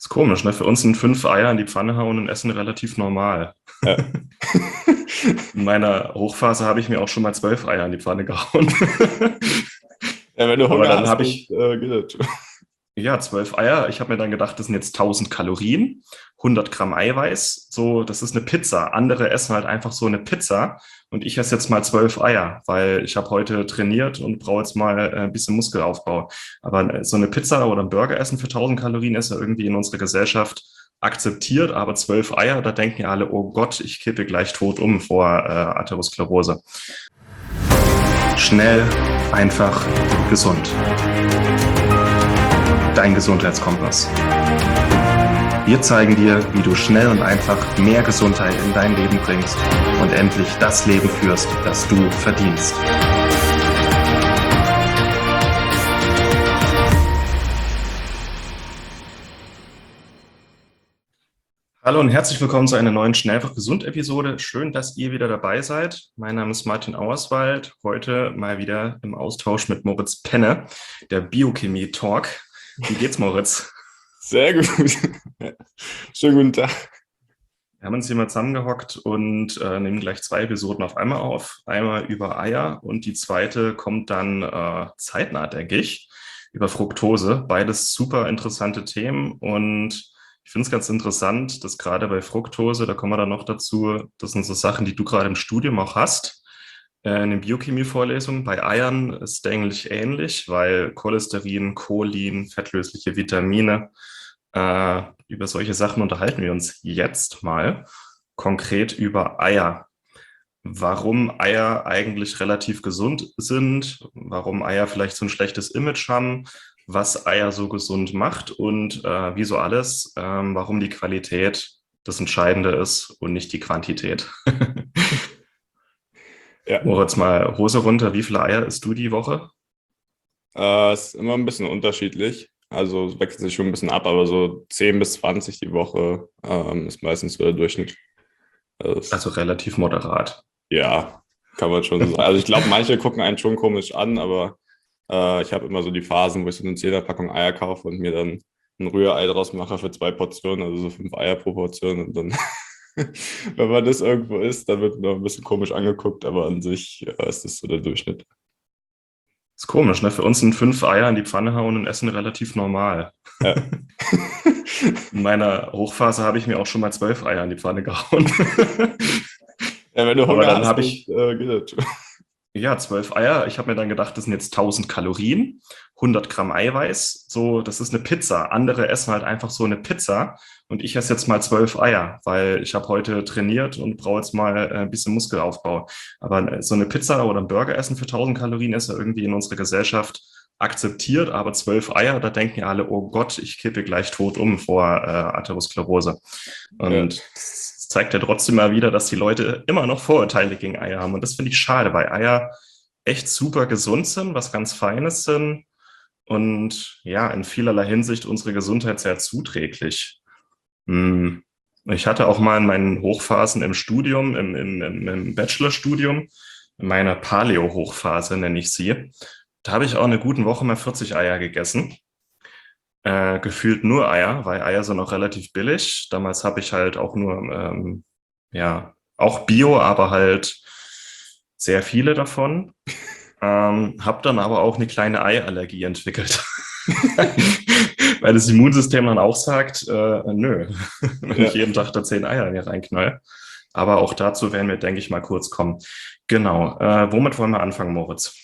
Ist komisch, ne? Für uns sind 5 Eier in die Pfanne hauen und essen relativ normal. Ja. In meiner Hochphase habe ich mir auch schon mal 12 Eier in die Pfanne gehauen. Ja, wenn du Aber Hunger dann hast, habe dann ich, geht das. ja, 12 Eier. Ich habe mir dann gedacht, das sind jetzt 1000 Kalorien, 100 Gramm Eiweiß. So, das ist eine Pizza. Andere essen halt einfach so eine Pizza. Und ich esse jetzt mal 12 Eier, weil ich habe heute trainiert und brauche jetzt mal ein bisschen Muskelaufbau. Aber so eine Pizza oder ein Burger essen für 1000 Kalorien ist ja irgendwie in unserer Gesellschaft akzeptiert. Aber 12 Eier, da denken ja alle, oh Gott, ich kippe gleich tot um vor Atherosklerose. Schnell, einfach, gesund. Dein Gesundheitskompass. Wir zeigen dir, wie du schnell und einfach mehr Gesundheit in dein Leben bringst und endlich das Leben führst, das du verdienst. Hallo und herzlich willkommen zu einer neuen Schnell einfach gesund Episode. Schön, dass ihr wieder dabei seid. Mein Name ist Martin Auerswald. Heute mal wieder im Austausch mit Moritz Penne, der Biochemie Talk. Wie geht's, Moritz? Sehr gut. Schönen guten Tag. Wir haben uns hier mal zusammengehockt und nehmen gleich 2 Episoden auf einmal auf. Einmal über Eier und die zweite kommt dann zeitnah, denke ich, über Fructose. Beides super interessante Themen und ich finde es ganz interessant, dass gerade bei Fructose, da kommen wir dann noch dazu, das sind so Sachen, die du gerade im Studium auch hast, in den Biochemie-Vorlesungen. Bei Eiern ist es eigentlich ähnlich, weil Cholesterin, Cholin, fettlösliche Vitamine, über solche Sachen unterhalten wir uns jetzt mal konkret über Eier. Warum Eier eigentlich relativ gesund sind, warum Eier vielleicht so ein schlechtes Image haben, was Eier so gesund macht und wie so alles, warum die Qualität das Entscheidende ist und nicht die Quantität. Ja, Moritz, mal Hose runter, wie viele Eier isst du die Woche? es ist immer ein bisschen unterschiedlich. Also es wechselt sich schon ein bisschen ab, aber so 10 bis 20 die Woche ist meistens so der Durchschnitt. Also Also relativ moderat. ja, kann man schon sagen. Also ich glaube, manche gucken einen schon komisch an, aber ich habe immer so die Phasen, wo ich so eine 10er-Packung Eier kaufe und mir dann ein Rührei draus mache für 2 Portionen, also so 5 Eier pro Portion. Und dann, wenn man das irgendwo isst, dann wird man noch ein bisschen komisch angeguckt, aber an sich ist das so der Durchschnitt. Ist komisch, ne? Für uns sind 5 Eier in die Pfanne hauen und essen relativ normal. Ja. In meiner Hochphase habe ich mir auch schon mal 12 Eier in die Pfanne gehauen. Ja, wenn du Aber Hunger dann hast, habe dann ich, geht das. ja, 12 Eier. Ich habe mir dann gedacht, das sind jetzt 1000 Kalorien, 100 Gramm Eiweiß. So, das ist eine Pizza. Andere essen halt einfach so eine Pizza. Und ich esse jetzt mal 12 Eier, weil ich habe heute trainiert und brauche jetzt mal ein bisschen Muskelaufbau. Aber so eine Pizza oder ein Burger essen für 1000 Kalorien ist ja irgendwie in unserer Gesellschaft akzeptiert. Aber 12 Eier, da denken ja alle, oh Gott, ich kippe gleich tot um vor Atherosklerose. Ja. Und das zeigt ja trotzdem mal wieder, dass die Leute immer noch Vorurteile gegen Eier haben. Und das finde ich schade, weil Eier echt super gesund sind, was ganz Feines sind und ja, in vielerlei Hinsicht unsere Gesundheit sehr zuträglich. Hm. Ich hatte auch mal in meinen Hochphasen im Studium, im Bachelorstudium, in meiner Paleo-Hochphase nenne ich sie, da habe ich auch eine gute Woche mal 40 Eier gegessen. Gefühlt nur Eier, weil Eier sind auch relativ billig. Damals habe ich halt auch nur, ja, auch Bio, aber halt sehr viele davon. Habe dann aber auch eine kleine Eiallergie entwickelt. Weil das Immunsystem dann auch sagt, nö, wenn ich Ja. jeden Tag da 10 Eier in mir reinknall. Aber auch dazu werden wir, denke ich, mal kurz kommen. Genau. Womit wollen wir anfangen, Moritz?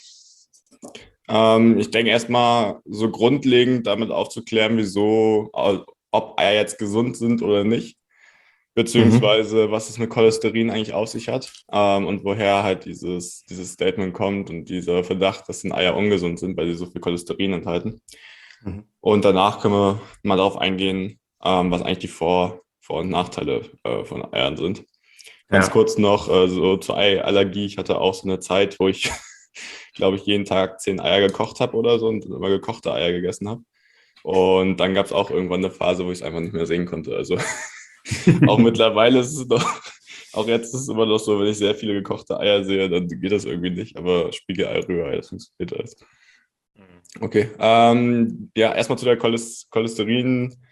Ich denke erstmal so grundlegend damit aufzuklären, wieso, ob Eier jetzt gesund sind oder nicht, Mhm. beziehungsweise was es mit Cholesterin eigentlich auf sich hat und woher halt dieses Statement kommt und dieser Verdacht, dass die Eier ungesund sind, weil sie so viel Cholesterin enthalten. Mhm. Und danach können wir mal darauf eingehen, was eigentlich die Vor- und Nachteile von Eiern sind. Ganz Ja. kurz noch so zur Eiallergie. Ich hatte auch so eine Zeit, wo ich, glaube ich, jeden Tag 10 Eier gekocht habe oder so und immer gekochte Eier gegessen habe. Und dann gab es auch irgendwann eine Phase, wo ich es einfach nicht mehr sehen konnte. Also auch mittlerweile ist es doch, auch jetzt ist es immer noch so, wenn ich sehr viele gekochte Eier sehe, dann geht das irgendwie nicht. Aber Spiegelei, Rührei, das funktioniert alles. Okay, ja, erstmal zu der Cholesterin.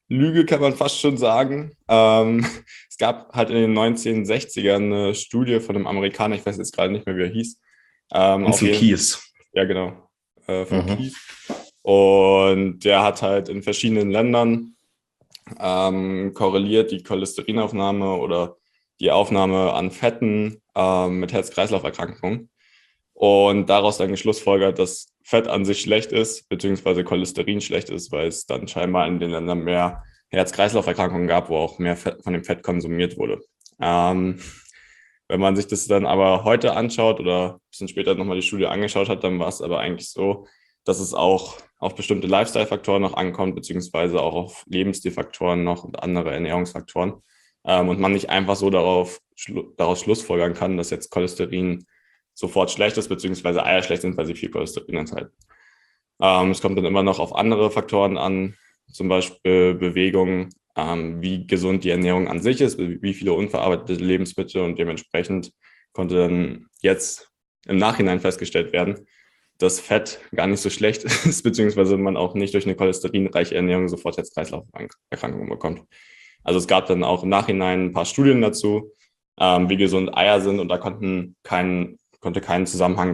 Lüge kann man fast schon sagen. Es gab halt in den 1960ern eine Studie von einem Amerikaner, ich weiß jetzt gerade nicht mehr, wie er hieß. Auf Ansel jeden, Keys. ja, genau, von Mhm. Keith. Und der hat halt in verschiedenen Ländern korreliert die Cholesterinaufnahme oder die Aufnahme an Fetten mit Herz-Kreislauf-Erkrankungen und daraus dann geschlussfolgert, dass Fett an sich schlecht ist, beziehungsweise Cholesterin schlecht ist, weil es dann scheinbar in den Ländern mehr Herz-Kreislauf-Erkrankungen gab, wo auch mehr Fett, von dem Fett konsumiert wurde. Ähm, Wenn man sich das dann aber heute anschaut oder ein bisschen später nochmal die Studie angeschaut hat, dann war es aber eigentlich so, dass es auch auf bestimmte Lifestyle-Faktoren noch ankommt, beziehungsweise auch auf Lebensstilfaktoren noch und andere Ernährungsfaktoren. Und man nicht einfach so daraus schlussfolgern kann, dass jetzt Cholesterin sofort schlecht ist, beziehungsweise Eier schlecht sind, weil sie viel Cholesterin enthalten. Es kommt dann immer noch auf andere Faktoren an, zum Beispiel Bewegung, wie gesund die Ernährung an sich ist, wie viele unverarbeitete Lebensmittel und dementsprechend konnte dann jetzt im Nachhinein festgestellt werden, dass Fett gar nicht so schlecht ist, beziehungsweise man auch nicht durch eine cholesterinreiche Ernährung sofort Herz-Kreislauf-Erkrankungen bekommt. Also es gab dann auch im Nachhinein ein paar Studien dazu, wie gesund Eier sind und da konnte kein Zusammenhang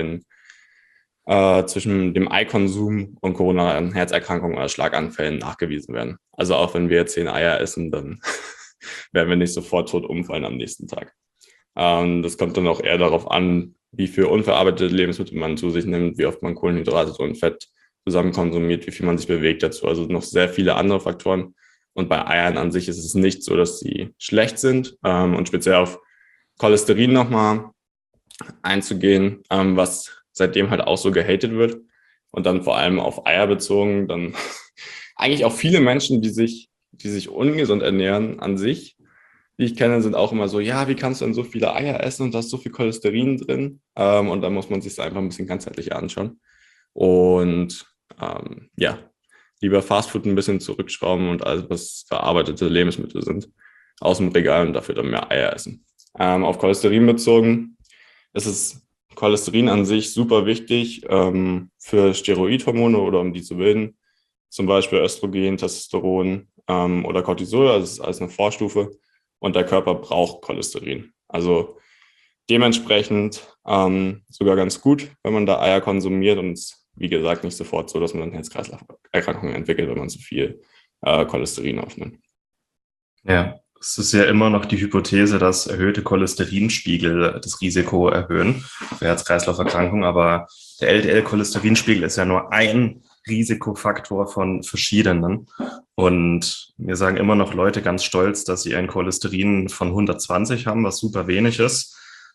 zwischen dem Eikonsum und koronaren Herzerkrankungen oder Schlaganfällen nachgewiesen werden. Also auch wenn wir 10 Eier essen, dann werden wir nicht sofort tot umfallen am nächsten Tag. Das kommt dann auch eher darauf an, wie viel unverarbeitete Lebensmittel man zu sich nimmt, wie oft man Kohlenhydrate und Fett zusammen konsumiert, wie viel man sich bewegt dazu. Also noch sehr viele andere Faktoren. Und bei Eiern an sich ist es nicht so, dass sie schlecht sind. Und speziell auf Cholesterin nochmal einzugehen, was seitdem halt auch so gehatet wird. Und dann vor allem auf Eier bezogen, dann eigentlich auch viele Menschen, die sich ungesund ernähren an sich, die ich kenne, sind auch immer so, ja, wie kannst du denn so viele Eier essen und da ist so viel Cholesterin drin? Und dann muss man sich das einfach ein bisschen ganzheitlicher anschauen. Und ja, lieber Fastfood ein bisschen zurückschrauben und alles, was verarbeitete Lebensmittel sind, aus dem Regal und dafür dann mehr Eier essen. Auf Cholesterin bezogen ist es Cholesterin an sich super wichtig für Steroidhormone oder um die zu bilden. Zum Beispiel Östrogen, Testosteron oder Cortisol, also das ist alles eine Vorstufe. Und der Körper braucht Cholesterin. Also dementsprechend sogar ganz gut, wenn man da Eier konsumiert und es, wie gesagt, nicht sofort so, dass man dann Herz-Kreislauf-Erkrankungen entwickelt, wenn man zu viel Cholesterin aufnimmt. Ja, es ist ja immer noch die Hypothese, dass erhöhte Cholesterinspiegel das Risiko erhöhen für Herz-Kreislauf-Erkrankungen, aber der LDL-Cholesterinspiegel ist ja nur ein Risikofaktor von verschiedenen. Und mir sagen immer noch Leute ganz stolz, dass sie ein Cholesterin von 120 haben, was super wenig ist,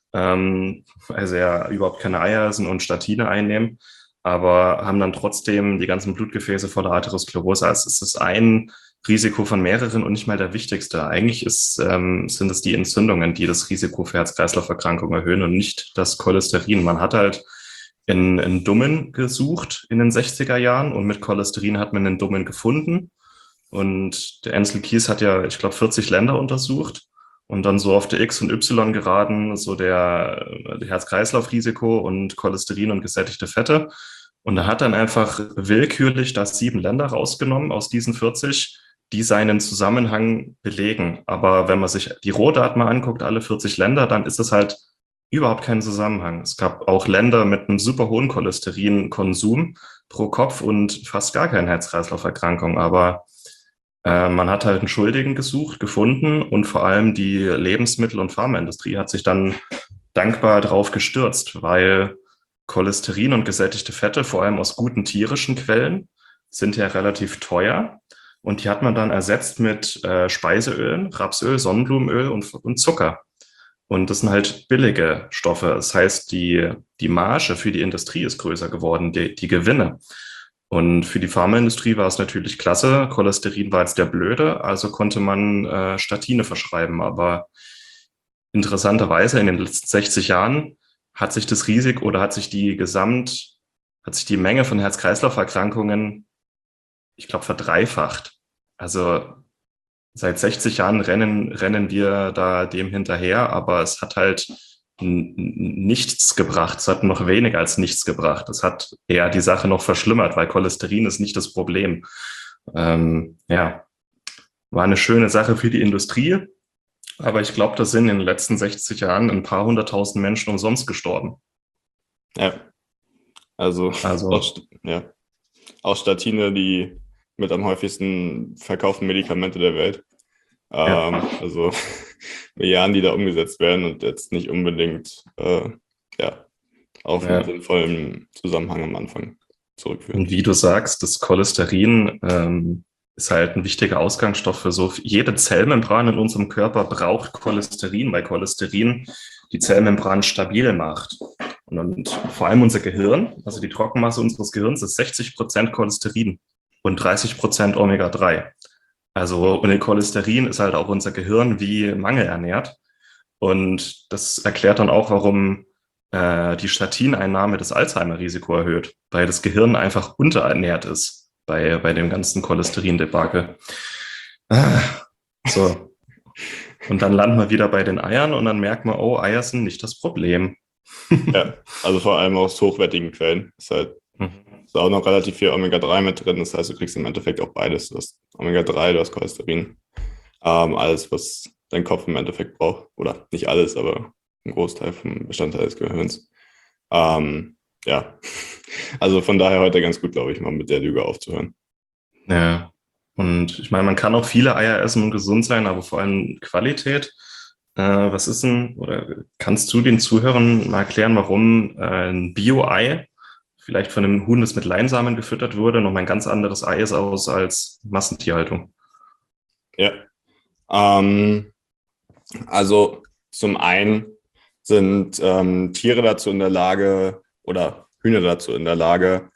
also ja überhaupt keine Eier essen und Statine einnehmen, aber haben dann trotzdem die ganzen Blutgefäße voller Atherosklerose. Also es ist ein Risiko von mehreren und nicht mal der wichtigste. Eigentlich sind es die Entzündungen, die das Risiko für Herz-Kreislauf-Erkrankungen erhöhen und nicht das Cholesterin. Man hat halt in Dummen gesucht in den 60er Jahren und mit Cholesterin hat man einen Dummen gefunden. Und der Ansel Keys hat ja, ich glaube, 40 Länder untersucht und dann so auf der X- und Y-Geraden so der Herz-Kreislauf-Risiko und Cholesterin und gesättigte Fette. Und er hat dann einfach willkürlich da 7 Länder rausgenommen aus diesen 40, die seinen Zusammenhang belegen. Aber wenn man sich die Rohdaten mal anguckt, alle 40 Länder, dann ist es halt überhaupt kein Zusammenhang. Es gab auch Länder mit einem super hohen Cholesterinkonsum pro Kopf und fast gar keine Herz-Kreislauf-Erkrankung. Aber man hat halt einen Schuldigen gesucht, gefunden und vor allem die Lebensmittel- und Pharmaindustrie hat sich dann dankbar drauf gestürzt, weil Cholesterin und gesättigte Fette, vor allem aus guten tierischen Quellen, sind ja relativ teuer. Und die hat man dann ersetzt mit Speiseölen, Rapsöl, Sonnenblumenöl und Zucker. Und das sind halt billige Stoffe. Das heißt, die Marge für die Industrie ist größer geworden, die Gewinne. Und für die Pharmaindustrie war es natürlich klasse. Cholesterin war jetzt der Blöde, also konnte man Statine verschreiben. Aber interessanterweise in den letzten 60 Jahren hat sich das Risiko oder hat sich die Menge von Herz-Kreislauf-Erkrankungen, ich glaube, verdreifacht. Also seit 60 Jahren rennen wir da dem hinterher, aber es hat halt nichts gebracht. Es hat noch weniger als nichts gebracht. Es hat eher die Sache noch verschlimmert, weil Cholesterin ist nicht das Problem. Ja. War eine schöne Sache für die Industrie, aber ich glaube, da sind in den letzten 60 Jahren ein paar hunderttausend Menschen umsonst gestorben. Ja, also Also, ja. Auch Statine, die mit am häufigsten verkauften Medikamente der Welt. ja, Also Milliarden, die da umgesetzt werden und jetzt nicht unbedingt ja, auf einen ja. sinnvollen Zusammenhang am Anfang Und zurückführen. wie du sagst, das Cholesterin ist halt ein wichtiger Ausgangsstoff für so jede Zellmembran in unserem Körper braucht Cholesterin, weil Cholesterin die Zellmembran stabil macht. Und vor allem unser Gehirn, also die Trockenmasse unseres Gehirns, ist 60% Cholesterin und 30% Omega-3. Also ohne Cholesterin ist halt auch unser Gehirn wie mangelernährt. Und das erklärt dann auch, warum die Statineinnahme das Alzheimer-Risiko erhöht, weil das Gehirn einfach unterernährt ist bei dem ganzen Cholesterin-Debakel. Ah, so. Und dann landen wir wieder bei den Eiern und dann merkt man, oh, Eier sind nicht das Problem. Ja, also vor allem aus hochwertigen Quellen. Ist auch noch relativ viel Omega-3 mit drin. Das heißt, du kriegst im Endeffekt auch beides. Du hast Omega-3, du hast Cholesterin. Alles, was dein Kopf im Endeffekt braucht. Oder nicht alles, aber ein Großteil vom Bestandteil des Gehirns. Ja, also von daher heute ganz gut, glaube ich, mal mit der Lüge aufzuhören. Ja. Und ich meine, man kann auch viele Eier essen und gesund sein, aber vor allem Qualität. Was ist denn, oder kannst du den Zuhörern mal erklären, warum ein Bio-Ei vielleicht von einem Huhn, das mit Leinsamen gefüttert wurde, noch mal ein ganz anderes Ei ist aus als Massentierhaltung? Ja, ähm, also zum einen sind Tiere dazu in der Lage oder Hühner dazu in der Lage,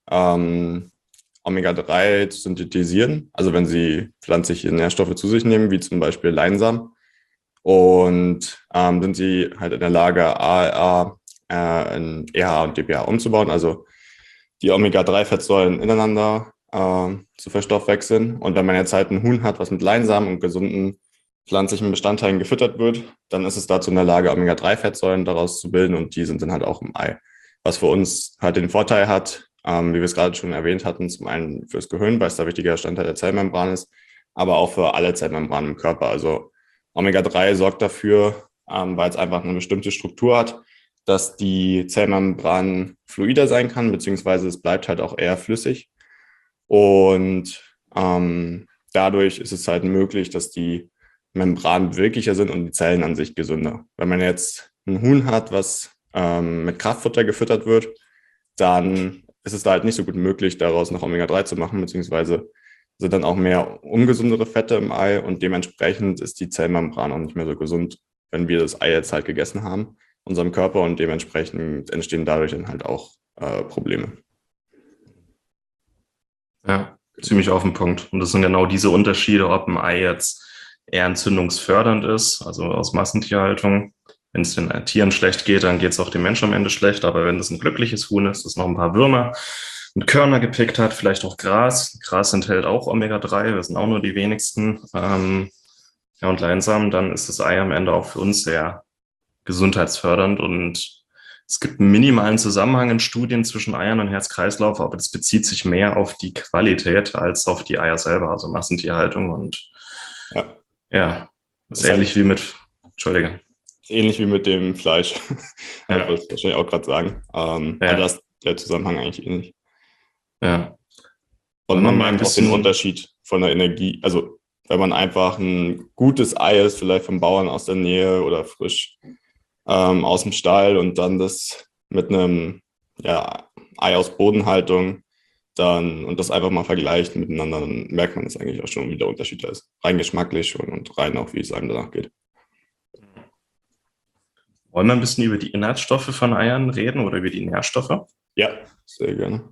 Omega-3 zu synthetisieren, also wenn sie pflanzliche Nährstoffe zu sich nehmen, wie zum Beispiel Leinsamen. Und sind sie halt in der Lage, ALA in EHA und DPA umzubauen, also die Omega-3-Fettsäuren ineinander zu verstoffwechseln. Und wenn man jetzt halt ein Huhn hat, was mit Leinsamen und gesunden pflanzlichen Bestandteilen gefüttert wird, dann ist es dazu in der Lage, Omega-3-Fettsäuren daraus zu bilden und die sind dann halt auch im Ei. Was für uns halt den Vorteil hat, wie wir es gerade schon erwähnt hatten, zum einen fürs Gehirn, weil es da wichtiger Bestandteil der Zellmembran ist, aber auch für alle Zellmembranen im Körper. Also Omega-3 sorgt dafür, weil es einfach eine bestimmte Struktur hat, dass die Zellmembran fluider sein kann, beziehungsweise es bleibt halt auch eher flüssig. Und dadurch ist es halt möglich, dass die Membranen beweglicher sind und die Zellen an sich gesünder. Wenn man jetzt ein Huhn hat, was mit Kraftfutter gefüttert wird, dann ist es da halt nicht so gut möglich, daraus noch Omega-3 zu machen, beziehungsweise sind dann auch mehr ungesundere Fette im Ei und dementsprechend ist die Zellmembran auch nicht mehr so gesund, wenn wir das Ei jetzt halt gegessen haben, unserem Körper, und dementsprechend entstehen dadurch dann halt auch Probleme. Ja, ziemlich auf den Punkt. Und das sind genau diese Unterschiede, ob ein Ei jetzt eher entzündungsfördernd ist, also aus Massentierhaltung. Wenn es den Tieren schlecht geht, dann geht es auch dem Menschen am Ende schlecht. Aber wenn das ein glückliches Huhn ist, das noch ein paar Würmer und Körner gepickt hat, vielleicht auch Gras. Gras enthält auch Omega-3, das sind auch nur die wenigsten. Ja, und Leinsamen, dann ist das Ei am Ende auch für uns sehr gesundheitsfördernd und es gibt einen minimalen Zusammenhang in Studien zwischen Eiern und Herz-Kreislauf, aber das bezieht sich mehr auf die Qualität als auf die Eier selber, also Massentierhaltung. Und Ja, ja, das ist ist halt ähnlich wie mit, Entschuldige. ähnlich wie mit dem Fleisch. Also Ja, wollte ich wahrscheinlich auch gerade sagen. Also ja, das ist der Zusammenhang eigentlich ähnlich. ja. Und Wollen wir man mal ein merkt auch den bisschen, Unterschied von der Energie. Also wenn man einfach ein gutes Ei ist, vielleicht vom Bauern aus der Nähe oder frisch aus dem Stall und dann das mit einem ja, Ei aus Bodenhaltung dann und das einfach mal vergleicht miteinander, dann merkt man das eigentlich auch schon, wie der Unterschied da ist. Rein geschmacklich und rein auch, wie es einem danach geht. wollen wir ein bisschen über die Inhaltsstoffe von Eiern reden oder über die Nährstoffe? Ja, sehr gerne.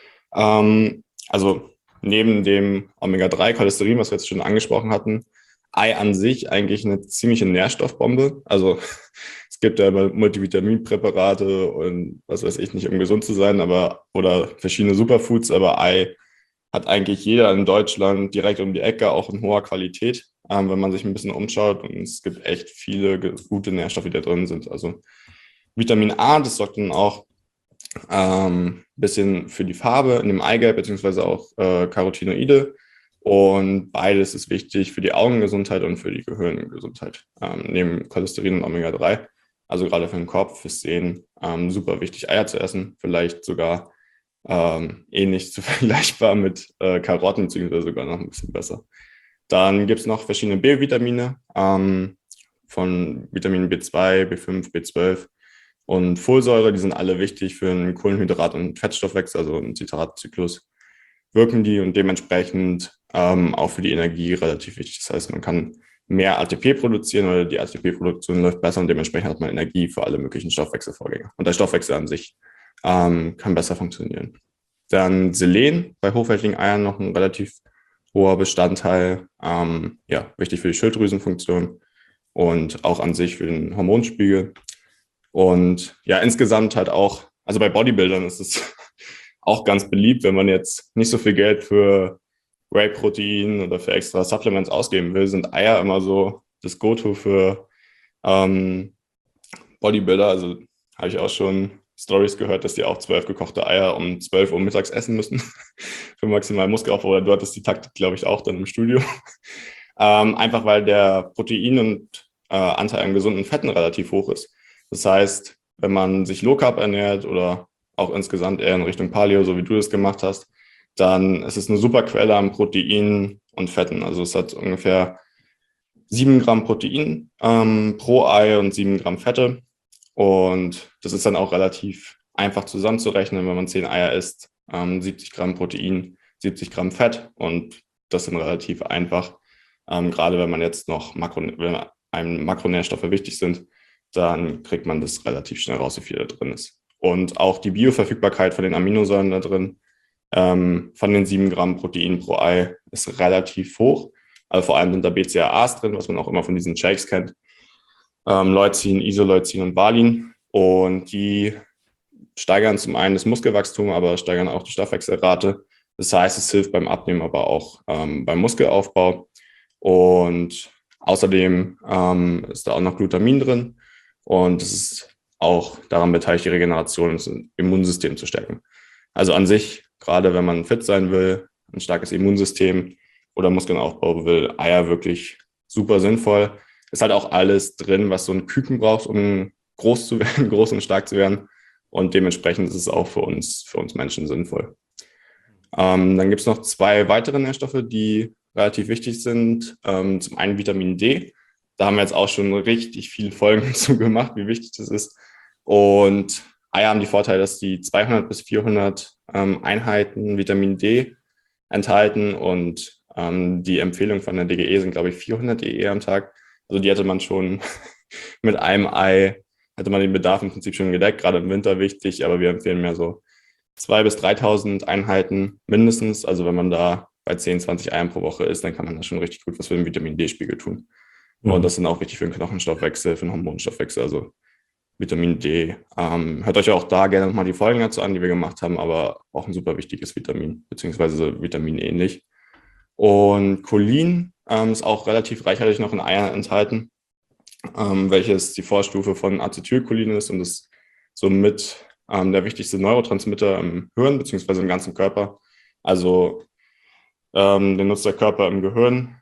Also neben dem Omega-3-Cholesterin, was wir jetzt schon angesprochen hatten, Ei an sich eigentlich eine ziemliche Nährstoffbombe. Also es gibt ja immer Multivitaminpräparate und was weiß ich nicht, um gesund zu sein, aber oder verschiedene Superfoods, aber Ei hat eigentlich jeder in Deutschland direkt um die Ecke, auch in hoher Qualität, wenn man sich ein bisschen umschaut. Und es gibt echt viele gute Nährstoffe, die da drin sind. Also Vitamin A, das sorgt dann auch bisschen für die Farbe in dem Eigelb, beziehungsweise auch Carotinoide. Und beides ist wichtig für die Augengesundheit und für die Gehirngesundheit. Neben Cholesterin und Omega-3, also gerade für den Kopf, fürs Sehen, super wichtig, Eier zu essen. Vielleicht sogar ähnlich zu vergleichbar mit Karotten, beziehungsweise sogar noch ein bisschen besser. Dann gibt es noch verschiedene B-Vitamine, von Vitamin B2, B5, B12 und Folsäure. Die sind alle wichtig für einen Kohlenhydrat- und Fettstoffwechsel, also einen Zitratzyklus. Wirken die und dementsprechend auch für die Energie relativ wichtig. Das heißt, man kann mehr ATP produzieren oder die ATP-Produktion läuft besser und dementsprechend hat man Energie für alle möglichen Stoffwechselvorgänge. Und der Stoffwechsel an sich kann besser funktionieren. Dann Selen, bei hochwertigen Eiern noch ein relativ hoher Bestandteil, wichtig für die Schilddrüsenfunktion und auch an sich für den Hormonspiegel. Und ja, insgesamt halt auch, also bei Bodybuildern ist es auch ganz beliebt, wenn man jetzt nicht so viel Geld für Whey-Protein oder für extra Supplements ausgeben will, sind Eier immer so das Go-To für Bodybuilder. Also habe ich auch schon Stories gehört, dass die auch 12 gekochte Eier um 12 Uhr mittags essen müssen für maximal Muskelaufbau. Oder du hattest die Taktik, glaube ich, auch dann im Studio. Einfach weil der Protein- und Anteil an gesunden Fetten relativ hoch ist. Das heißt, wenn man sich Low Carb ernährt oder auch insgesamt eher in Richtung Paleo, so wie du das gemacht hast, dann ist es eine super Quelle an Protein und Fetten. Also es hat ungefähr 7 Gramm Protein pro Ei und 7 Gramm Fette. Und das ist dann auch relativ einfach zusammenzurechnen, wenn man 10 Eier isst, 70 Gramm Protein, 70 Gramm Fett. Und das sind relativ einfach. Gerade wenn man jetzt noch wenn einem Makronährstoffe wichtig sind, dann kriegt man das relativ schnell raus, wie viel da drin ist. Und auch die Bioverfügbarkeit von den Aminosäuren da drin, von den 7 Gramm Protein pro Ei, ist relativ hoch. Also vor allem sind da BCAAs drin, was man auch immer von diesen Shakes kennt. Leucin, Isoleucin und Valin. Und die steigern zum einen das Muskelwachstum, aber steigern auch die Stoffwechselrate. Das heißt, es hilft beim Abnehmen, aber auch beim Muskelaufbau. Und außerdem ist da auch noch Glutamin drin. Und es ist auch daran beteiligt, die Regeneration und das Immunsystem zu stärken. Also an sich, gerade wenn man fit sein will, ein starkes Immunsystem oder Muskeln aufbauen will, Eier wirklich super sinnvoll. Ist halt auch alles drin, was so ein Küken braucht, um groß zu werden, groß und stark zu werden. Und dementsprechend ist es auch für uns Menschen sinnvoll. Dann gibt es noch 2 weitere Nährstoffe, die relativ wichtig sind. Zum einen Vitamin D. Da haben wir jetzt auch schon richtig viele Folgen zu gemacht, wie wichtig das ist. Und Eier haben die Vorteile, dass die 200 bis 400 Einheiten Vitamin D enthalten und die Empfehlung von der DGE sind, glaube ich, 400 EE am Tag. Also die hätte man schon mit einem Ei, hätte man den Bedarf im Prinzip schon gedeckt, gerade im Winter wichtig, aber wir empfehlen mehr so 2.000 bis 3.000 Einheiten mindestens. Also wenn man da bei 10, 20 Eiern pro Woche ist, dann kann man da schon richtig gut was für den Vitamin D-Spiegel tun. Und das sind auch wichtig für den Knochenstoffwechsel, für den Hormonstoffwechsel, also Vitamin D. Hört euch auch da gerne nochmal die Folgen dazu an, die wir gemacht haben, aber auch ein super wichtiges Vitamin, beziehungsweise vitaminähnlich. Und Cholin ist auch relativ reichhaltig noch in Eiern enthalten, welches die Vorstufe von Acetylcholin ist und ist somit der wichtigste Neurotransmitter im Hirn beziehungsweise im ganzen Körper. Also den nutzt der Körper im Gehirn,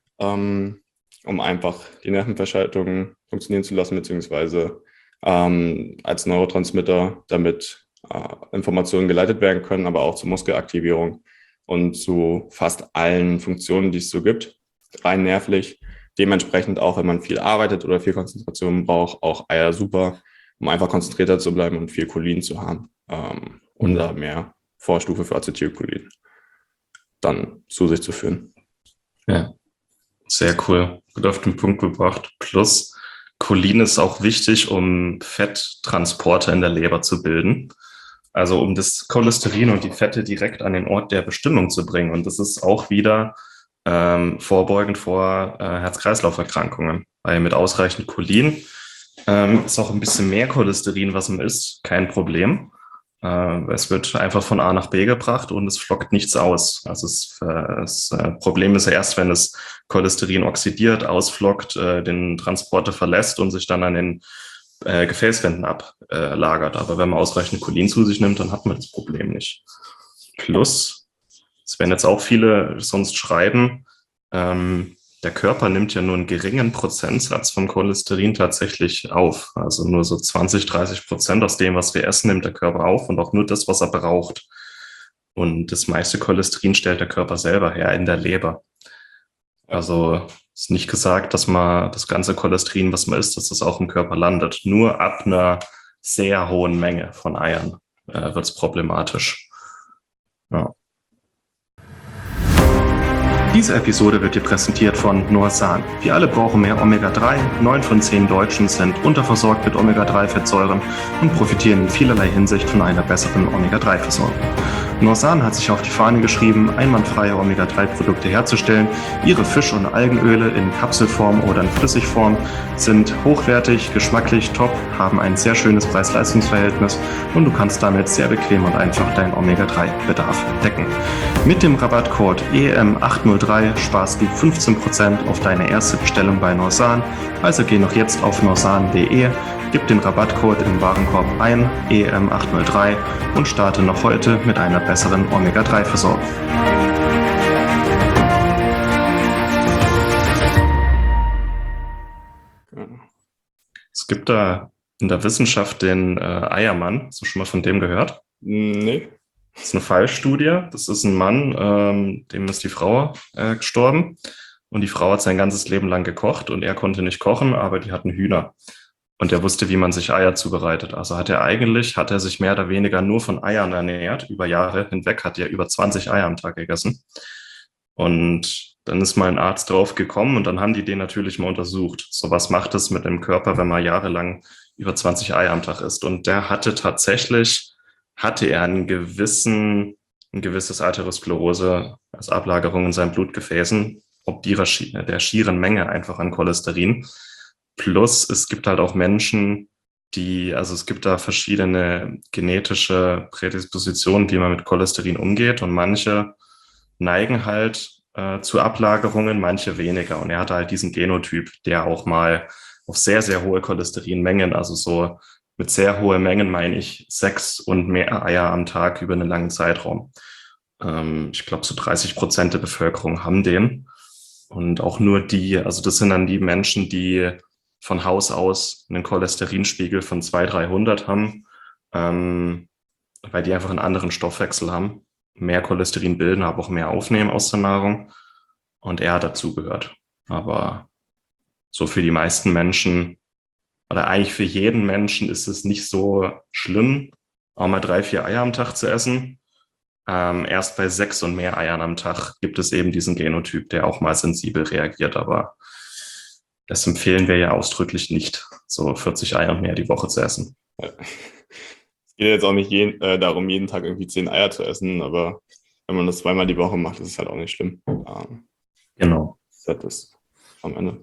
um einfach die Nervenverschaltung funktionieren zu lassen, beziehungsweise als Neurotransmitter, damit Informationen geleitet werden können, aber auch zur Muskelaktivierung und zu fast allen Funktionen, die es so gibt, rein nervlich. Dementsprechend auch, wenn man viel arbeitet oder viel Konzentration braucht, auch Eier super, um einfach konzentrierter zu bleiben und viel Cholin zu haben und da mehr Vorstufe für Acetylcholin dann zu sich zu führen. Ja, sehr cool. Gut auf den Punkt gebracht. Plus, Cholin ist auch wichtig, um Fetttransporter in der Leber zu bilden. Also um das Cholesterin und die Fette direkt an den Ort der Bestimmung zu bringen. Und das ist auch wieder vorbeugend vor Herz-Kreislauf-Erkrankungen. Weil mit ausreichend Cholin ist auch ein bisschen mehr Cholesterin, was man isst, kein Problem. Es wird einfach von A nach B gebracht und es flockt nichts aus. Also das Problem ist ja erst, wenn das Cholesterin oxidiert, ausflockt, den Transporter verlässt und sich dann an den Gefäßwänden ablagert. Aber wenn man ausreichend Cholin zu sich nimmt, dann hat man das Problem nicht. Plus, es werden jetzt auch viele sonst schreiben, Der Körper nimmt ja nur einen geringen Prozentsatz von Cholesterin tatsächlich auf. Also nur so 20-30% aus dem, was wir essen, nimmt der Körper auf und auch nur das, was er braucht. Und das meiste Cholesterin stellt der Körper selber her in der Leber. Ja. Also ist nicht gesagt, dass man das ganze Cholesterin, was man isst, dass das auch im Körper landet. Nur ab einer sehr hohen Menge von Eiern wird es problematisch. Ja. Diese Episode wird dir präsentiert von Norsan. Wir alle brauchen mehr Omega-3. 9 von 10 Deutschen sind unterversorgt mit Omega-3-Fettsäuren und profitieren in vielerlei Hinsicht von einer besseren Omega-3-Versorgung. Norsan hat sich auf die Fahne geschrieben, einwandfreie Omega-3-Produkte herzustellen. Ihre Fisch- und Algenöle in Kapselform oder in Flüssigform sind hochwertig, geschmacklich top, haben ein sehr schönes Preis-Leistungs-Verhältnis und du kannst damit sehr bequem und einfach deinen Omega-3-Bedarf decken. Mit dem Rabattcode EM803 sparst du 15% auf deine erste Bestellung bei Norsan. Also geh noch jetzt auf norsan.de, gib den Rabattcode im Warenkorb ein, EM803, und starte noch heute mit einer besseren Omega-3-Versorgung. Es gibt da in der Wissenschaft den Eiermann. Hast du schon mal von dem gehört? Nee. Das ist eine Fallstudie. Das ist ein Mann, dem ist die Frau gestorben. Und die Frau hat sein ganzes Leben lang gekocht und er konnte nicht kochen, aber die hatten Hühner. Und er wusste, wie man sich Eier zubereitet. Also hat er sich mehr oder weniger nur von Eiern ernährt. Über Jahre hinweg hat er über 20 Eier am Tag gegessen. Und dann ist mal ein Arzt drauf gekommen und dann haben die den natürlich mal untersucht. So, was macht es mit dem Körper, wenn man jahrelang über 20 Eier am Tag isst? Und der hatte er ein gewisses Arteriosklerose als Ablagerung in seinen Blutgefäßen, ob der schieren Menge einfach an Cholesterin. Plus, es gibt halt auch Menschen, also es gibt da verschiedene genetische Prädispositionen, wie man mit Cholesterin umgeht, und manche neigen halt zu Ablagerungen, manche weniger. Und er hatte halt diesen Genotyp, der auch mal auf sehr, sehr hohe Cholesterinmengen, also so mit sehr hohen Mengen meine ich 6 und mehr Eier am Tag über einen langen Zeitraum. Ich glaube, so 30% der Bevölkerung haben den. Und auch nur also das sind dann die Menschen, die von Haus aus einen Cholesterinspiegel von 200-300 haben, weil die einfach einen anderen Stoffwechsel haben, mehr Cholesterin bilden, aber auch mehr aufnehmen aus der Nahrung. Und er hat dazugehört. Aber so für die meisten Menschen oder eigentlich für jeden Menschen ist es nicht so schlimm, auch mal 3-4 Eier am Tag zu essen. Erst bei 6 und mehr Eiern am Tag gibt es eben diesen Genotyp, der auch mal sensibel reagiert. Aber das empfehlen wir ja ausdrücklich nicht, so 40 Eier und mehr die Woche zu essen. Ja. Es geht jetzt auch nicht darum, jeden Tag irgendwie 10 Eier zu essen, aber wenn man das zweimal die Woche macht, ist es halt auch nicht schlimm. Genau. Das ist am Ende.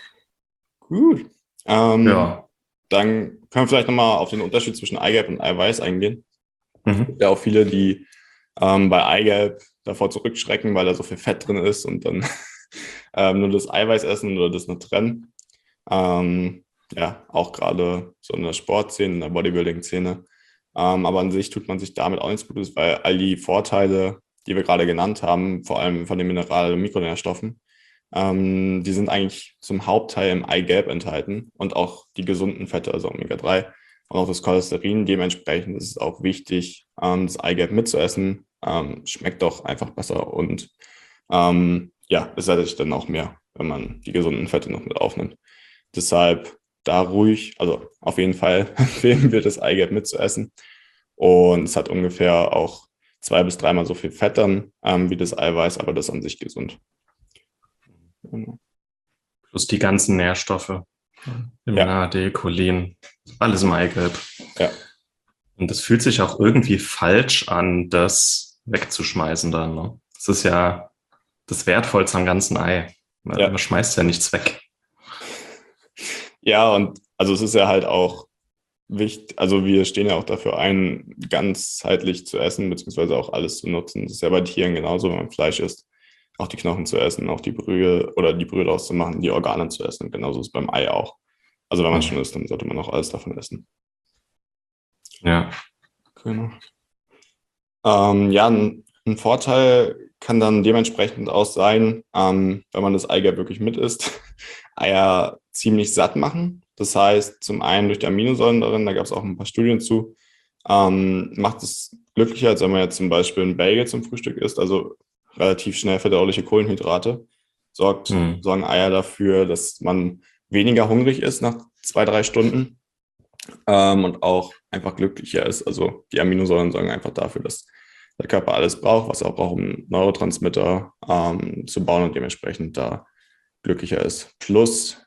Gut. Ja. Dann können wir vielleicht nochmal auf den Unterschied zwischen Eigelb und Eiweiß eingehen. Es gibt ja auch viele, die bei Eigelb davor zurückschrecken, weil da so viel Fett drin ist und dann nur das Eiweiß essen oder das nur trennen. Ja, auch gerade so in der Sportszene, in der Bodybuilding-Szene. Aber an sich tut man sich damit auch nichts Gutes, weil all die Vorteile, die wir gerade genannt haben, vor allem von den Mineral- und Mikronährstoffen, die sind eigentlich zum Hauptteil im Eigelb enthalten und auch die gesunden Fette, also Omega-3 und auch das Cholesterin. Dementsprechend ist es auch wichtig, das Eigelb mitzuessen. Schmeckt doch einfach besser und ja, es sättigt dann auch mehr, wenn man die gesunden Fette noch mit aufnimmt. Deshalb da ruhig, also auf jeden Fall empfehlen wir das Eigelb mitzuessen. Und es hat ungefähr auch 2- bis 3-mal so viel Fett dann wie das Eiweiß, aber das ist an sich gesund. Genau. Plus die ganzen Nährstoffe, Vitamin A, D, Cholin, alles im Eigelb. Ja. Und es fühlt sich auch irgendwie falsch an, das wegzuschmeißen dann. Ne? Das ist ja das Wertvollste am ganzen Ei. Man schmeißt ja nichts weg. Ja, und also es ist ja halt auch wichtig, also wir stehen ja auch dafür ein, ganzheitlich zu essen, beziehungsweise auch alles zu nutzen. Das ist ja bei Tieren genauso, wenn man Fleisch isst, auch die Knochen zu essen, auch die Brühe oder die Brühe daraus zu machen, die Organe zu essen. Genauso ist es beim Ei auch. Also wenn man schon isst, dann sollte man auch alles davon essen. Ja. Genau. Ja, ein Vorteil kann dann dementsprechend auch sein, wenn man das Eigelb wirklich mit isst, Eier ziemlich satt machen. Das heißt, zum einen durch die Aminosäuren darin, da gab es auch ein paar Studien zu, macht es glücklicher, als wenn man jetzt zum Beispiel ein Bagel zum Frühstück isst, also relativ schnell verdauliche Kohlenhydrate. Sorgen Eier dafür, dass man weniger hungrig ist nach 2, 3 Stunden und auch einfach glücklicher ist. Also die Aminosäuren sorgen einfach dafür, dass der Körper alles braucht, was er auch braucht, um Neurotransmitter zu bauen und dementsprechend da glücklicher ist. Plus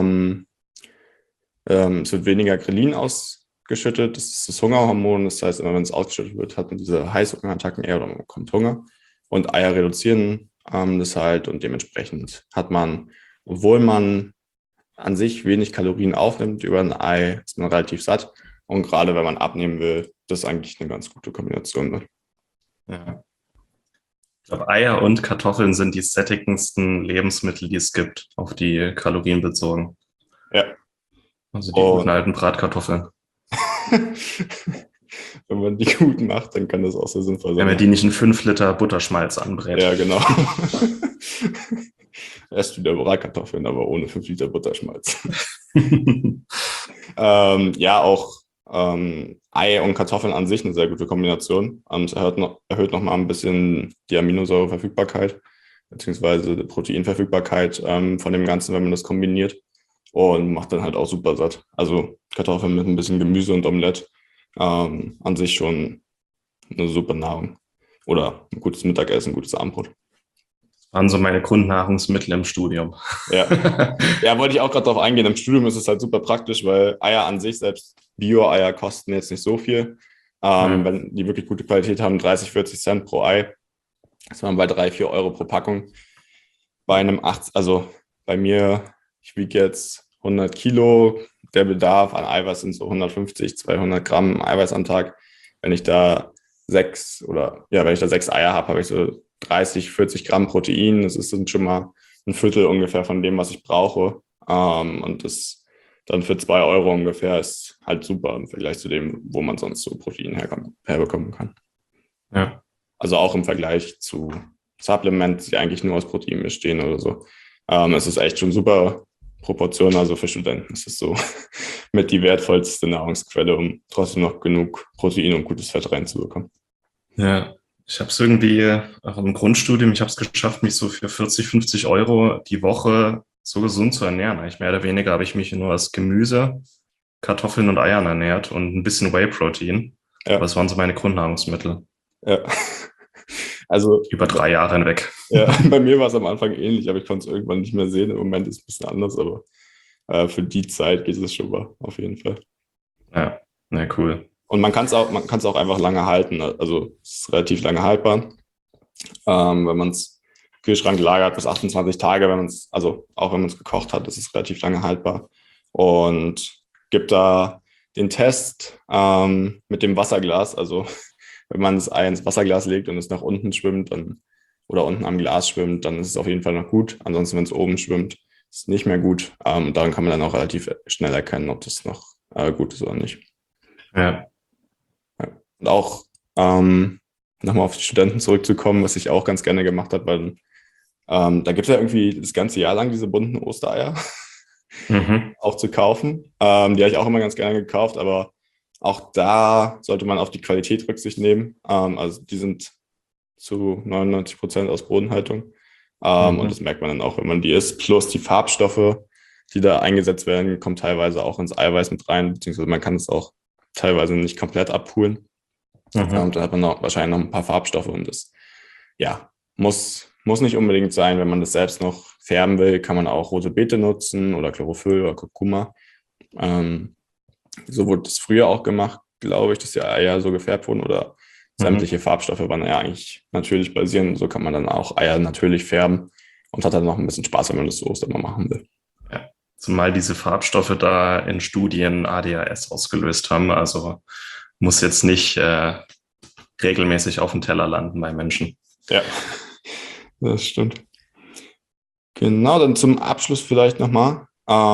es wird weniger Grelin ausgeschüttet. Das ist das Hungerhormon. Das heißt, immer wenn es ausgeschüttet wird, hat man diese Heißhungerattacken eher oder man bekommt Hunger. Und Eier reduzieren das halt und dementsprechend hat man, obwohl man an sich wenig Kalorien aufnimmt über ein Ei, ist man relativ satt. Und gerade wenn man abnehmen will, das ist eigentlich eine ganz gute Kombination. Ne? Ja. Ich glaube, Eier und Kartoffeln sind die sättigendsten Lebensmittel, die es gibt, auf die Kalorien bezogen. Ja. Also die guten alten Bratkartoffeln. Wenn man die gut macht, dann kann das auch sehr sinnvoll sein. Wenn man die nicht in 5 Liter Butterschmalz anbrät. Ja, genau. Erst wieder Bratkartoffeln, aber ohne 5 Liter Butterschmalz. Ja, auch Ei und Kartoffeln an sich eine sehr gute Kombination. Es erhöht noch mal ein bisschen die Aminosäureverfügbarkeit beziehungsweise die Proteinverfügbarkeit von dem Ganzen, wenn man das kombiniert und macht dann halt auch super satt. Also Kartoffeln mit ein bisschen Gemüse und Omelette an sich schon eine super Nahrung oder ein gutes Mittagessen, ein gutes Abendbrot. Waren so meine Grundnahrungsmittel im Studium. Ja, ja, wollte ich auch gerade drauf eingehen. Im Studium ist es halt super praktisch, weil Eier an sich, selbst Bio-Eier, kosten jetzt nicht so viel. Wenn die wirklich gute Qualität haben, 30, 40 Cent pro Ei. Das waren bei 3, 4 Euro pro Packung. Bei einem also bei mir, ich wiege jetzt 100 Kilo. Der Bedarf an Eiweiß sind so 150, 200 Gramm Eiweiß am Tag. Wenn ich da 6 Eier habe, habe ich so 30, 40 Gramm Protein. Das ist dann schon mal ein Viertel ungefähr von dem, was ich brauche. Und das dann für 2 Euro ungefähr ist halt super im Vergleich zu dem, wo man sonst so Protein herbekommen kann. Ja. Also auch im Vergleich zu Supplements, die eigentlich nur aus Protein bestehen oder so. Es ist echt schon super Proportion. Also für Studenten ist es so mit die wertvollste Nahrungsquelle, um trotzdem noch genug Protein und gutes Fett reinzubekommen. Ja. Ich habe es irgendwie auch im Grundstudium, ich habe es geschafft, mich so für 40, 50 Euro die Woche so gesund zu ernähren. Eigentlich mehr oder weniger habe ich mich nur aus Gemüse, Kartoffeln und Eiern ernährt und ein bisschen Whey-Protein. Ja. Das waren so meine Grundnahrungsmittel. Ja. Also über 3 Jahre hinweg. Ja, bei mir war es am Anfang ähnlich, aber ich konnte es irgendwann nicht mehr sehen. Im Moment ist es ein bisschen anders, aber für die Zeit geht es schon mal, auf jeden Fall. Ja, na cool. Und man kann es auch einfach lange halten. Also es ist relativ lange haltbar. Wenn man es im Kühlschrank lagert, bis 28 Tage, auch wenn man es gekocht hat, ist es relativ lange haltbar. Und gibt da den Test mit dem Wasserglas. Also wenn man das Ei ins Wasserglas legt und es nach unten schwimmt oder unten am Glas schwimmt, dann ist es auf jeden Fall noch gut. Ansonsten, wenn es oben schwimmt, ist es nicht mehr gut. Und daran kann man dann auch relativ schnell erkennen, ob das noch gut ist oder nicht. Ja. Und auch nochmal auf die Studenten zurückzukommen, was ich auch ganz gerne gemacht habe, weil da gibt es ja irgendwie das ganze Jahr lang diese bunten Ostereier auch zu kaufen. Die habe ich auch immer ganz gerne gekauft, aber auch da sollte man auf die Qualität Rücksicht nehmen. Also die sind zu 99% aus Bodenhaltung. Und das merkt man dann auch, wenn man die isst. Plus die Farbstoffe, die da eingesetzt werden, kommen teilweise auch ins Eiweiß mit rein, beziehungsweise man kann es auch teilweise nicht komplett abpulen. Und dann hat man wahrscheinlich noch ein paar Farbstoffe und das muss nicht unbedingt sein. Wenn man das selbst noch färben will, kann man auch rote Beete nutzen oder Chlorophyll oder Kurkuma. So wurde das früher auch gemacht, glaube ich, dass die Eier so gefärbt wurden oder sämtliche Farbstoffe waren ja eigentlich natürlich basierend. So kann man dann auch Eier natürlich färben und hat dann noch ein bisschen Spaß, wenn man das so immer machen will. Ja, zumal diese Farbstoffe da in Studien ADHS ausgelöst haben. Also muss jetzt nicht regelmäßig auf dem Teller landen bei Menschen. Ja, das stimmt. Genau, dann zum Abschluss vielleicht nochmal,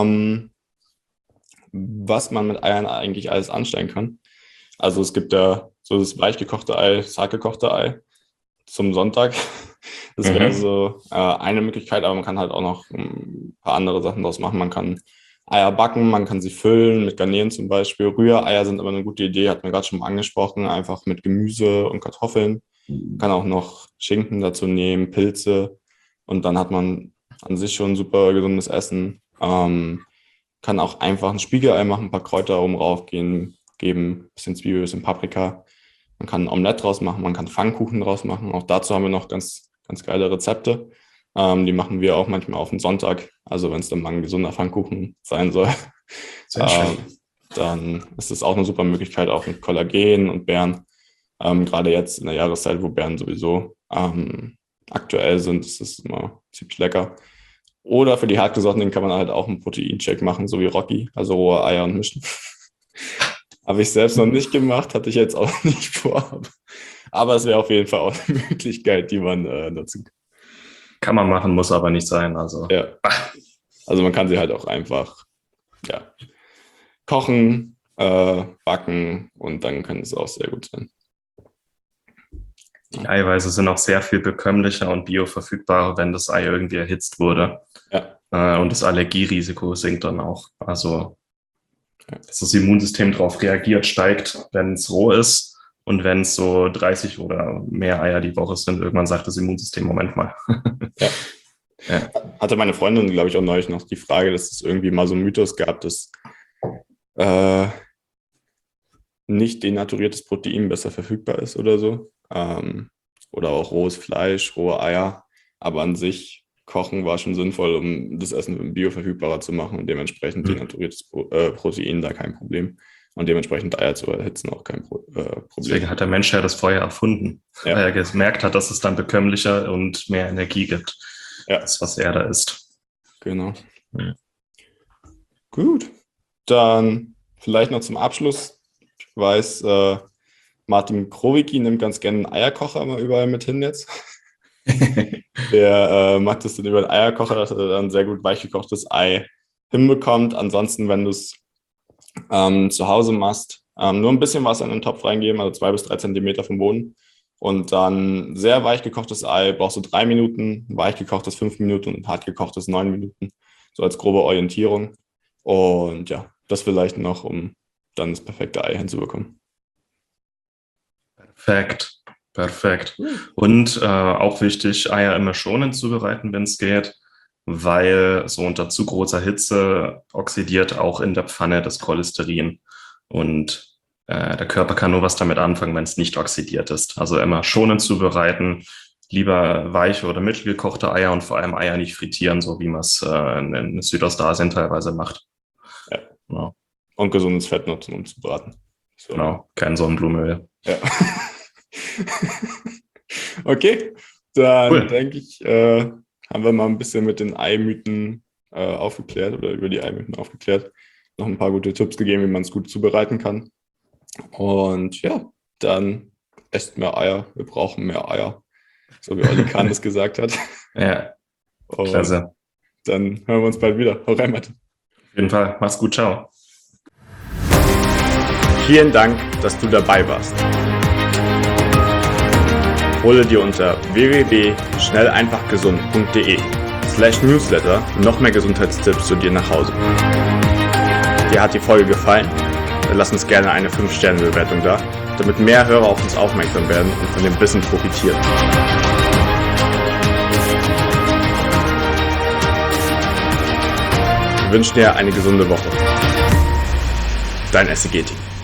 was man mit Eiern eigentlich alles anstellen kann. Also es gibt ja so das weichgekochte Ei, das hartgekochte Ei. zum Sonntag. Das wäre so eine Möglichkeit, aber man kann halt auch noch ein paar andere Sachen draus machen. Man kann Eier backen, man kann sie füllen mit Garnelen zum Beispiel. Rühreier sind aber eine gute Idee, hat man gerade schon mal angesprochen, einfach mit Gemüse und Kartoffeln. Man kann auch noch Schinken dazu nehmen, Pilze und dann hat man an sich schon super gesundes Essen. Kann auch einfach ein Spiegelei machen, ein paar Kräuter oben rauf geben, ein bisschen Zwiebel, ein bisschen Paprika. Man kann ein Omelett draus machen, man kann Pfannkuchen draus machen. Auch dazu haben wir noch ganz, ganz geile Rezepte. Die machen wir auch manchmal auf den Sonntag. Also wenn es dann mal ein gesunder Pfannkuchen sein soll, dann ist es auch eine super Möglichkeit, auch mit Kollagen und Beeren. Gerade jetzt in der Jahreszeit, wo Beeren sowieso aktuell sind, ist es immer ziemlich lecker. Oder für die Hartgesottenen kann man halt auch einen Proteincheck machen, so wie Rocky, also rohe Eier und mischen. Habe ich selbst noch nicht gemacht, hatte ich jetzt auch nicht vor. Aber es wäre auf jeden Fall auch eine Möglichkeit, die man dazu kann man machen, muss aber nicht sein. Also. Ja. Also man kann sie halt auch einfach kochen, backen und dann kann es auch sehr gut sein. Die Eiweiße sind auch sehr viel bekömmlicher und bioverfügbarer, wenn das Ei irgendwie erhitzt wurde. Ja. Und das Allergierisiko sinkt dann auch. Also dass das Immunsystem darauf reagiert, steigt, wenn es roh ist. Und wenn es so 30 oder mehr Eier die Woche sind, irgendwann sagt das Immunsystem, Moment mal. Ja. Hatte meine Freundin, glaube ich, auch neulich noch die Frage, dass es irgendwie mal so einen Mythos gab, dass nicht denaturiertes Protein besser verfügbar ist oder so. Oder auch rohes Fleisch, rohe Eier. Aber an sich, Kochen war schon sinnvoll, um das Essen bioverfügbarer zu machen und dementsprechend denaturiertes Protein da kein Problem. Und dementsprechend Eier zu erhitzen auch kein Problem. Deswegen hat der Mensch ja das Feuer erfunden, weil er gemerkt hat, dass es dann bekömmlicher und mehr Energie gibt, als was er da isst. Genau. Ja. Gut, dann vielleicht noch zum Abschluss. Ich weiß, Martin Krowicki nimmt ganz gerne einen Eierkocher mal überall mit hin jetzt. Der macht das dann über den Eierkocher, dass er dann sehr gut weichgekochtes Ei hinbekommt. Ansonsten, wenn du es zu Hause machst, nur ein bisschen Wasser in den Topf reingeben, also 2 bis 3 Zentimeter vom Boden. Und dann sehr weich gekochtes Ei brauchst du 3 Minuten, weich gekochtes 5 Minuten und hart gekochtes 9 Minuten. So als grobe Orientierung. Und ja, das vielleicht noch, um dann das perfekte Ei hinzubekommen. Perfekt. Und auch wichtig, Eier immer schonend zubereiten, wenn es geht, weil so unter zu großer Hitze oxidiert auch in der Pfanne das Cholesterin. Und der Körper kann nur was damit anfangen, wenn es nicht oxidiert ist. Also immer schonend zubereiten, lieber weiche oder mittelgekochte Eier und vor allem Eier nicht frittieren, so wie man es in Südostasien teilweise macht. Ja. Genau. Und gesundes Fett nutzen, um zu braten. So. Genau, kein Sonnenblumenöl. Ja. Okay, dann denke ich, haben wir mal ein bisschen mit den Eimythen aufgeklärt oder über die Eimythen aufgeklärt. Noch ein paar gute Tipps gegeben, wie man es gut zubereiten kann. Und ja, dann esst mehr Eier. Wir brauchen mehr Eier. So wie Olli Kahn das gesagt hat. Ja, klasse. Dann hören wir uns bald wieder. Hau rein, Matt. Auf jeden Fall. Mach's gut. Ciao. Vielen Dank, dass du dabei warst. Hole dir unter www.schnelleinfachgesund.de/newsletter noch mehr Gesundheitstipps zu dir nach Hause. Dir hat die Folge gefallen? Dann lass uns gerne eine 5-Sterne-Bewertung da, damit mehr Hörer auf uns aufmerksam werden und von dem Wissen profitieren. Wir wünschen dir eine gesunde Woche. Dein SEG-Team.